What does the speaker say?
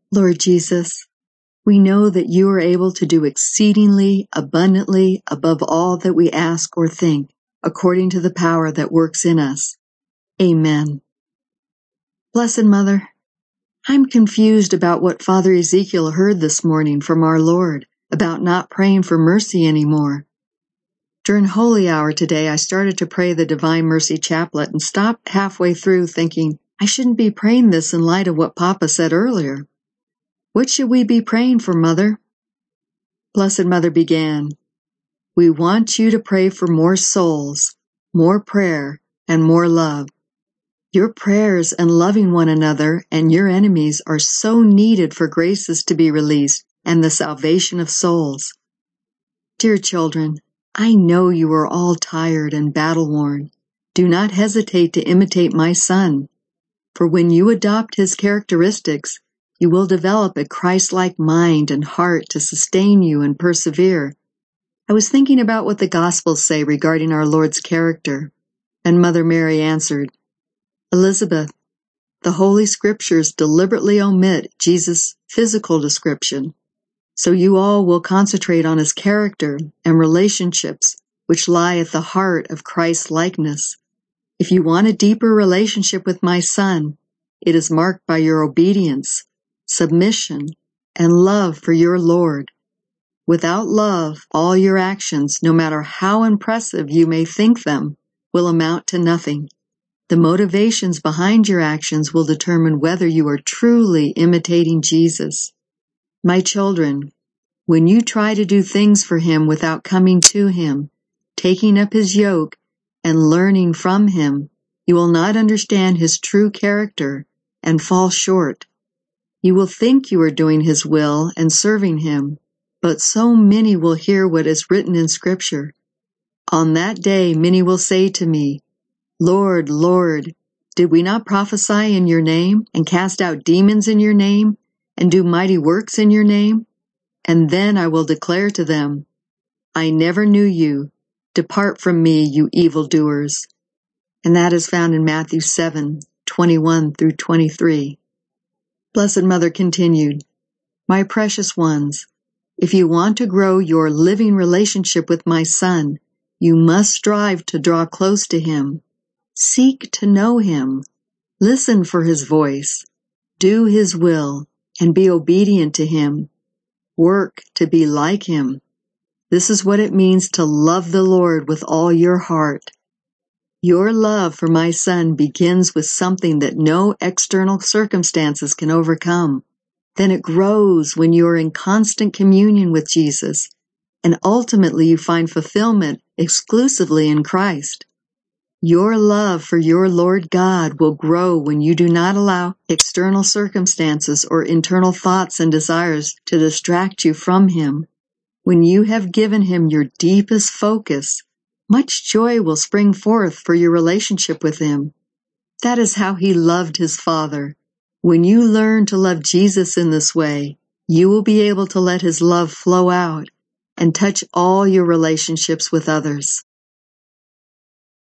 Lord Jesus, we know that you are able to do exceedingly abundantly above all that we ask or think, according to the power that works in us. Amen. Blessed Mother, I'm confused about what Father Ezekiel heard this morning from our Lord about not praying for mercy anymore. During Holy Hour today, I started to pray the Divine Mercy Chaplet and stopped halfway through thinking, I shouldn't be praying this in light of what Papa said earlier. What should we be praying for, Mother? Blessed Mother began, we want you to pray for more souls, more prayer, and more love. Your prayers and loving one another and your enemies are so needed for graces to be released and the salvation of souls. Dear children, I know you are all tired and battle-worn. Do not hesitate to imitate my son, for when you adopt his characteristics, you will develop a Christ-like mind and heart to sustain you and persevere. I was thinking about what the Gospels say regarding our Lord's character, and Mother Mary answered, Elizabeth, the Holy Scriptures deliberately omit Jesus' physical description, so you all will concentrate on his character and relationships which lie at the heart of Christ's likeness. If you want a deeper relationship with my Son, it is marked by your obedience, submission, and love for your Lord. Without love, all your actions, no matter how impressive you may think them, will amount to nothing. The motivations behind your actions will determine whether you are truly imitating Jesus. My children, when you try to do things for him without coming to him, taking up his yoke, and learning from him, you will not understand his true character and fall short. You will think you are doing his will and serving him, but so many will hear what is written in Scripture. On that day many will say to me, Lord, Lord, did we not prophesy in your name, and cast out demons in your name, and do mighty works in your name? And then I will declare to them, I never knew you. Depart from me, you evildoers. And that is found in Matthew 7:21 through 23. Blessed Mother continued, My precious ones, if you want to grow your living relationship with my Son, you must strive to draw close to him. Seek to know him. Listen for his voice. Do his will, and be obedient to him. Work to be like him. This is what it means to love the Lord with all your heart. Your love for my Son begins with something that no external circumstances can overcome. Then it grows when you are in constant communion with Jesus, and ultimately you find fulfillment exclusively in Christ. Your love for your Lord God will grow when you do not allow external circumstances or internal thoughts and desires to distract you from him. When you have given him your deepest focus, much joy will spring forth for your relationship with him. That is how he loved his Father. When you learn to love Jesus in this way, you will be able to let his love flow out and touch all your relationships with others.